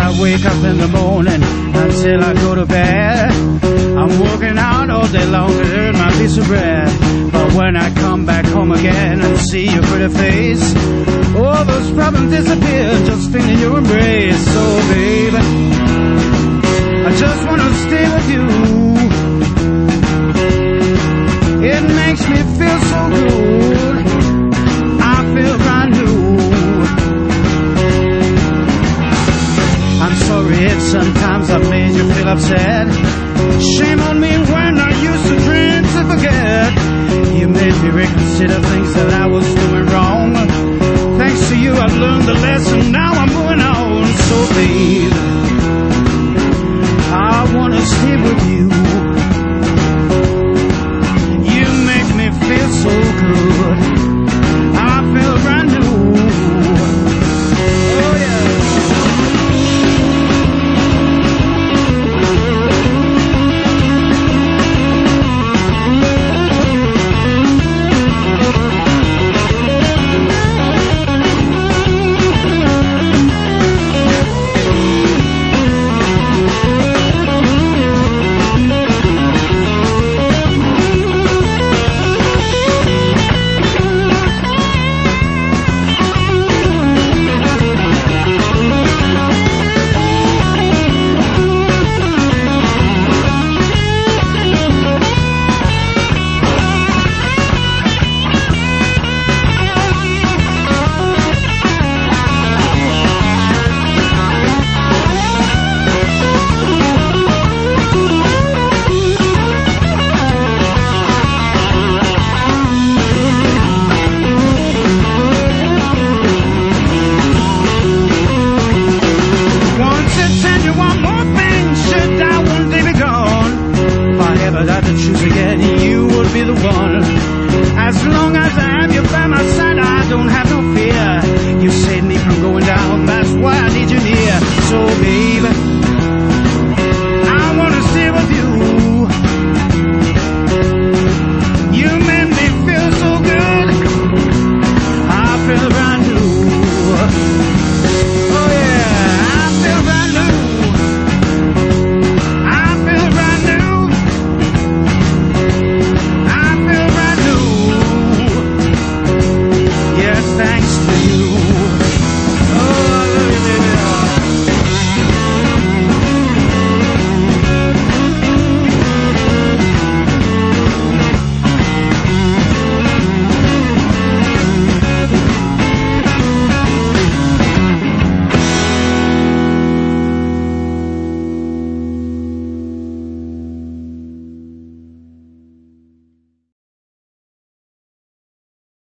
I wake up in the morning until I go to bed. I'm working out all day long to earn my piece of bread. But when I come back home again and see your pretty face, all those problems disappear just feeling your embrace. So baby, I just wanna stay with you. It makes me feel so good. I feel brand new. I'm sorry if sometimes I've made you feel upset. Shame on me when I used to drink to forget. You made me reconsider things that I was doing wrong. Thanks to you I've learned the lesson, now I'm moving on. So babe, I wanna stay with you. You make me feel so good. I feel brand new. Oh yeah. As long as I have you by my side, I don't have no